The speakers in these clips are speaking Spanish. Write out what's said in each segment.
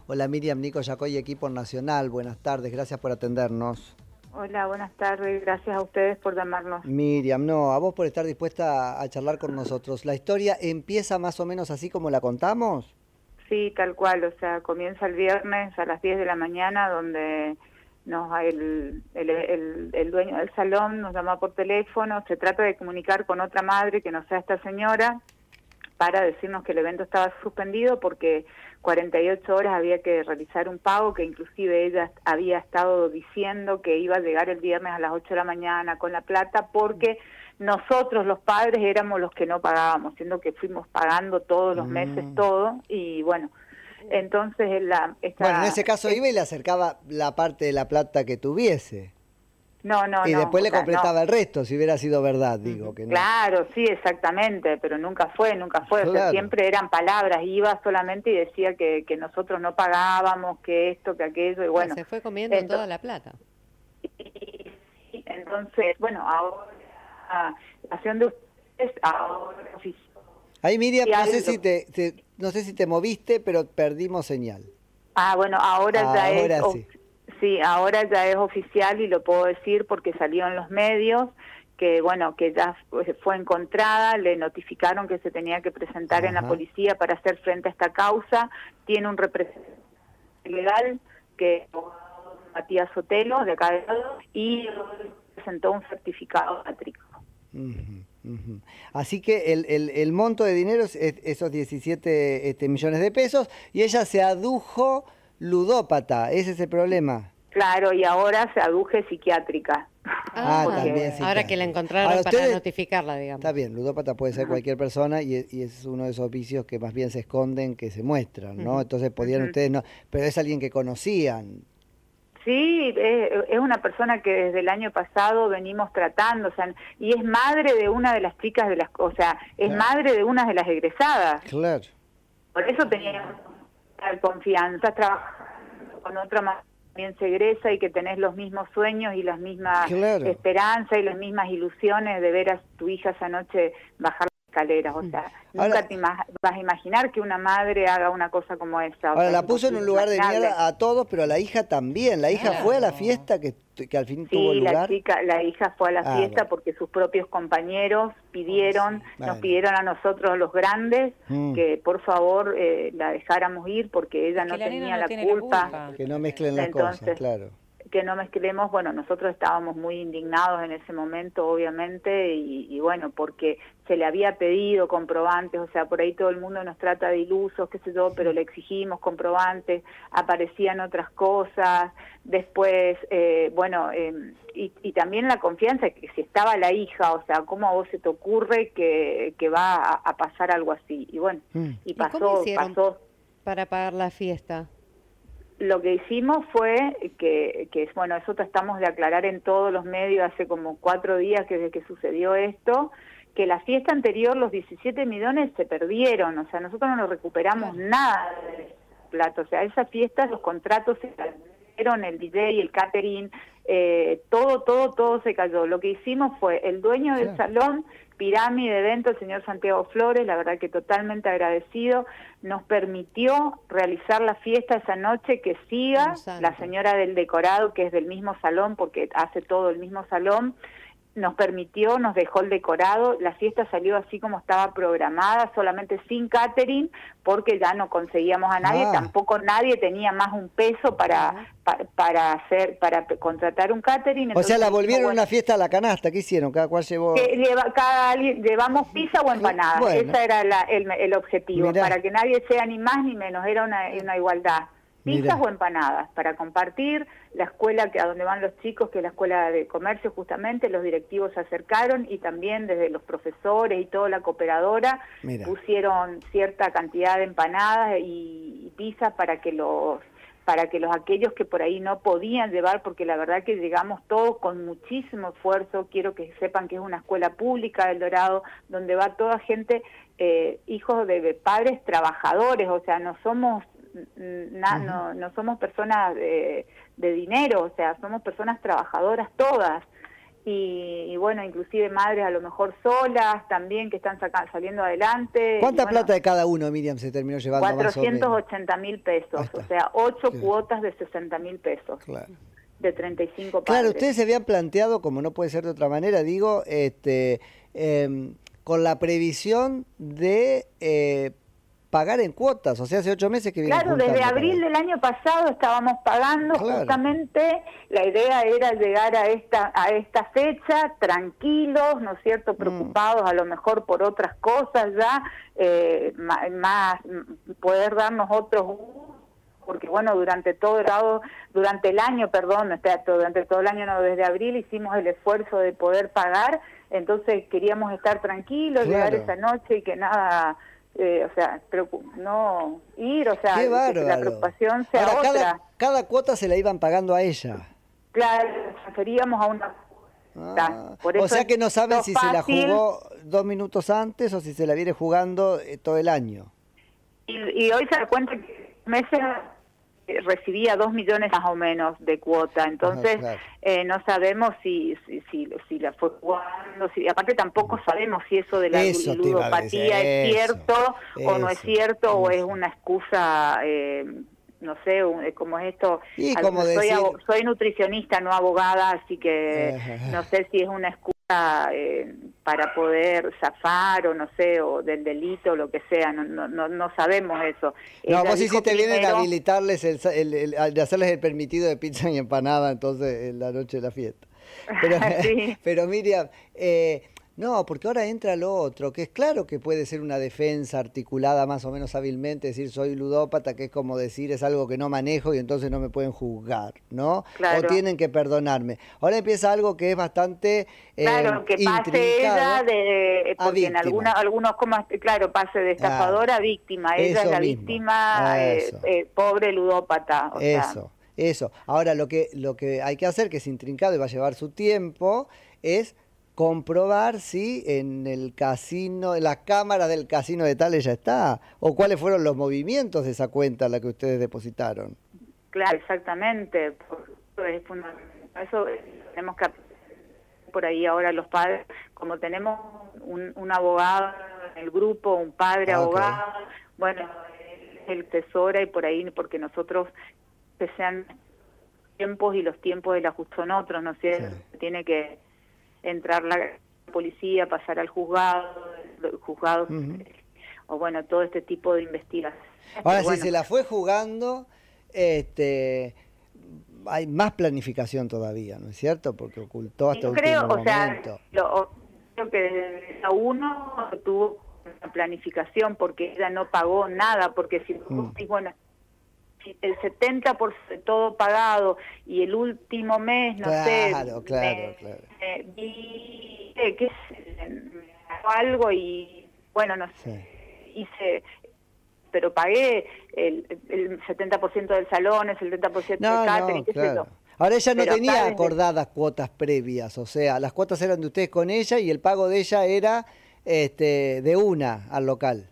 Hola Miriam, Nico Yacoy, equipo nacional. Buenas tardes, gracias por atendernos. Hola, buenas tardes. Gracias a ustedes por llamarnos. Miriam, no, a vos por estar dispuesta a charlar con nosotros. ¿La historia empieza más o menos así como la contamos? Sí, tal cual. O sea, comienza el viernes a las 10 de la mañana, donde el dueño del salón nos llama por teléfono. Se trata de comunicar con otra madre que no sea esta señora, para decirnos que el evento estaba suspendido porque 48 horas había que realizar un pago, que inclusive ella había estado diciendo que iba a llegar el viernes a las 8 de la mañana con la plata, porque nosotros los padres éramos los que no pagábamos, siendo que fuimos pagando todos los meses todo, y bueno, entonces Bueno, en ese caso iba y le acercaba la parte de la plata que tuviese. No, Y después le completaba no. el resto, si hubiera sido verdad, digo. Que no. Claro, sí, exactamente, pero nunca fue. Claro. O sea, siempre eran palabras, iba solamente y decía que nosotros no pagábamos, que esto, que aquello, y bueno. Se fue comiendo toda la plata. Entonces, bueno, ahora, la acción de ustedes, ahora... Ahí Miriam, no sé si te moviste, pero perdimos señal. Bueno, ahora sí. Sí, ahora ya es oficial y lo puedo decir porque salió en los medios que, bueno, que ya fue encontrada, le notificaron que se tenía que presentar en la policía para hacer frente a esta causa. Tiene un representante legal, que es Matías Sotelo, de acá de lado, y presentó un certificado métrico. Así que el monto de dinero es esos 17 millones de pesos, y ella se adujo ludópata, ese es el problema. Claro, y ahora se aduje psiquiátrica. También psiquiátrica. Ahora que la encontraron para notificarla, digamos. Está bien, ludópata puede ser cualquier persona y es uno de esos vicios que más bien se esconden que se muestran, ¿no? Entonces podían ustedes no, pero es alguien que conocían. Sí, es una persona que desde el año pasado venimos tratando, o sea, y es madre de una de las chicas es madre de una de las egresadas. Claro. Por eso teníamos confianza, trabajando con otra madre también se egresa y que tenés los mismos sueños y las mismas esperanzas y las mismas ilusiones de ver a tu hija esa noche bajar las escaleras. O sea, nunca te vas a imaginar que una madre haga una cosa como esa. Ahora, la puso en un lugar de mierda a todos, pero a la hija también. ¿La hija fue a la fiesta que al fin tuvo lugar? Sí, la hija fue a la fiesta porque sus propios compañeros nos pidieron a nosotros los grandes que por favor la dejáramos ir porque ella no tenía la culpa. Que no mezclen las cosas, claro. Que no mezclemos, bueno, nosotros estábamos muy indignados en ese momento, obviamente, y bueno, porque se le había pedido comprobantes, o sea, por ahí todo el mundo nos trata de ilusos, qué sé yo, pero le exigimos comprobantes, aparecían otras cosas, después, y también la confianza que si estaba la hija, o sea, ¿cómo a vos se te ocurre que va a pasar algo así? Y bueno, y ¿Cómo hicieron para pagar la fiesta? Lo que hicimos fue que bueno, eso tratamos de aclarar en todos los medios hace como 4 días desde que sucedió esto, que la fiesta anterior, los 17 millones se perdieron, o sea, nosotros no recuperamos nada de plata, o sea, esas fiestas, los contratos se cayeron, el DJ, el catering, todo se cayó. Lo que hicimos fue, el dueño del salón, Pirámide de Eventos, el señor Santiago Flores, la verdad que totalmente agradecido, nos permitió realizar la fiesta esa noche, que siga, la señora del decorado, que es del mismo salón, porque hace todo el mismo salón, nos permitió, nos dejó el decorado, la fiesta salió así como estaba programada, solamente sin catering, porque ya no conseguíamos a nadie, tampoco nadie tenía más un peso para contratar un catering. O sea, la volvieron una fiesta a la canasta, ¿qué hicieron? Cada cual llevó... llevamos pizza o empanadas, ese era el objetivo, para que nadie sea ni más ni menos, era una igualdad. Pizzas o empanadas para compartir. La escuela a donde van los chicos, que es la escuela de comercio justamente, los directivos se acercaron y también desde los profesores y toda la cooperadora pusieron cierta cantidad de empanadas y pizzas para que aquellos que por ahí no podían llevar, porque la verdad que llegamos todos con muchísimo esfuerzo. Quiero que sepan que es una escuela pública del Dorado, donde va toda gente, hijos de padres trabajadores, o sea, no somos no somos personas de dinero, o sea, somos personas trabajadoras todas. y bueno, inclusive madres a lo mejor solas también que están saliendo adelante. ¿Cuánta plata de cada uno, Miriam, se terminó llevando? 480.000 pesos, o sea, 8 cuotas de 60.000 pesos. Claro. De 35 padres. Claro, ustedes se habían planteado, como no puede ser de otra manera, digo, con la previsión de pagar en cuotas, o sea, hace 8 meses que vienen Claro, desde abril del año pasado estábamos pagando, justamente la idea era llegar a esta fecha tranquilos, ¿no es cierto?, preocupados a lo mejor por otras cosas ya, más poder darnos otros, porque bueno, durante el año, no, desde abril hicimos el esfuerzo de poder pagar, entonces queríamos estar tranquilos, llegar esa noche y que nada... o sea, no ir, o sea, que la preocupación sea ahora, otra. Cada cuota se la iban pagando a ella. Claro, transferíamos a una... Por eso o sea que no saben si se la jugó 2 minutos antes o si se la viene jugando todo el año. Y hoy se da cuenta que meses recibía 2 millones más o menos de cuota, entonces no sabemos si la fue jugando, aparte tampoco sabemos si eso de la ludopatía es cierto o no es cierto, o es una excusa, no sé, como es esto, soy nutricionista, no abogada, así que no sé si es una excusa para poder zafar o no sé, o del delito o lo que sea, no sabemos eso. No, vos hiciste bien en habilitarles de hacerles el permitido de pizza y empanada entonces en la noche de la fiesta. Pero, sí. Pero Miriam, no, porque ahora entra lo otro, que es claro que puede ser una defensa articulada más o menos hábilmente, decir soy ludópata, que es como decir es algo que no manejo y entonces no me pueden juzgar, ¿no? Claro. O tienen que perdonarme. Ahora empieza algo que es bastante claro, que pase ella porque en algunos pase de estafadora a víctima, ella es la víctima, pobre ludópata. Eso. Ahora lo que hay que hacer, que es intrincado y va a llevar su tiempo, es comprobar si en el casino, en las cámaras del casino de tal ella está, o cuáles fueron los movimientos de esa cuenta a la que ustedes depositaron. Claro, exactamente. Eso tenemos que por ahí ahora los padres, como tenemos un abogado en el grupo, un padre abogado, bueno, el tesora y por ahí, porque nosotros que sean tiempos y los tiempos de la justicia son otros, ¿no es cierto? Sí. Tiene que entrar la policía, pasar al juzgado, o bueno, todo este tipo de investigación. Ahora, si se la fue jugando, hay más planificación todavía, ¿no es cierto? Porque ocultó hasta el último momento. Creo que desde la 1 tuvo una planificación porque ella no pagó nada, porque si bueno, el 70% de todo pagado y el último mes, no sé, vi que algo y bueno, no sé, hice, pero pagué el 70% del salón, el 70% del catering, qué sé yo. Ahora ella no tenía acordadas cuotas previas, o sea, las cuotas eran de ustedes con ella y el pago de ella era de una al local.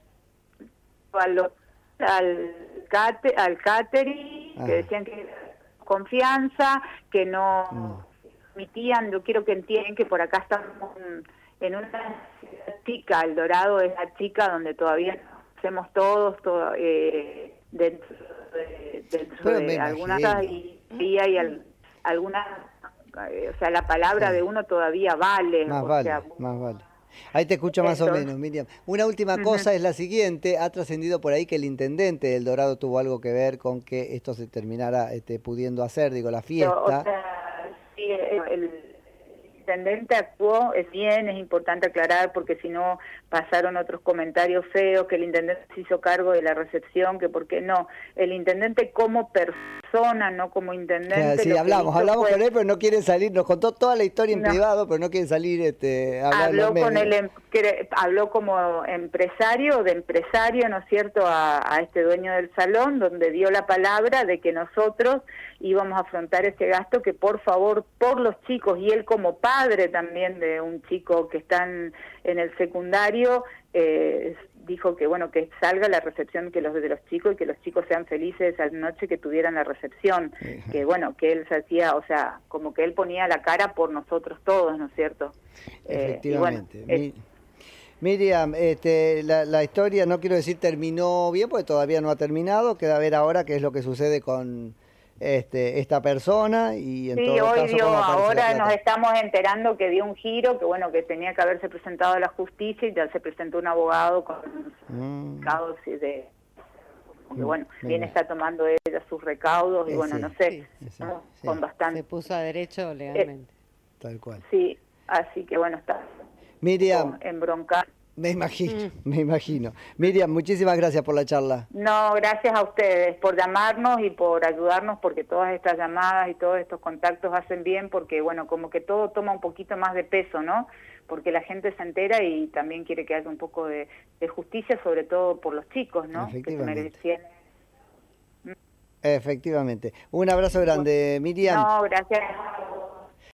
Al catering, que decían que confianza, que no emitían, yo quiero que entiendan que por acá estamos en una chica, El Dorado es la chica donde todavía hacemos todos, dentro de algunas y algunas, o sea, la palabra de uno todavía vale. Más vale. Ahí te escucho más o menos, Miriam. Una última cosa es la siguiente. Ha trascendido por ahí que el intendente del Dorado tuvo algo que ver con que esto se terminara pudiendo hacer, digo, la fiesta. O sea, sí, el intendente actuó, es bien, es importante aclarar, porque si no pasaron otros comentarios feos, que el intendente se hizo cargo de la recepción, que por qué no. El intendente como persona, no como intendente. Sí, hablamos con él, pero no quiere salir, nos contó toda la historia en privado, pero no quiere salir a hablar. Habló como empresario, ¿no es cierto?, a este dueño del salón, donde dio la palabra de que nosotros íbamos a afrontar ese gasto, que por favor, por los chicos, y él como padre también de un chico que está en el secundario, dijo que bueno, que salga la recepción que los de los chicos y que los chicos sean felices esa noche que tuvieran la recepción, que bueno, que él se hacía, o sea, como que él ponía la cara por nosotros todos, ¿no es cierto? Efectivamente. Miriam, la historia, no quiero decir terminó bien, porque todavía no ha terminado, queda ver ahora qué es lo que sucede con esta persona y en sí, todo hoy caso, ahora nos estamos enterando que dio un giro, que bueno, que tenía que haberse presentado a la justicia y ya se presentó un abogado con recaudos y de... Porque bueno, bien está tomando ella sus recaudos y bueno, no sé, con bastante... Se puso a derecho legalmente. Tal cual. Sí, así que bueno, está... Miriam, embroncar. me imagino. Miriam, muchísimas gracias por la charla. No, gracias a ustedes por llamarnos y por ayudarnos, porque todas estas llamadas y todos estos contactos hacen bien, porque bueno, como que todo toma un poquito más de peso, ¿no? Porque la gente se entera y también quiere que haya un poco de justicia, sobre todo por los chicos, ¿no? Que se merecían. Efectivamente. Un abrazo grande, Miriam. No, gracias.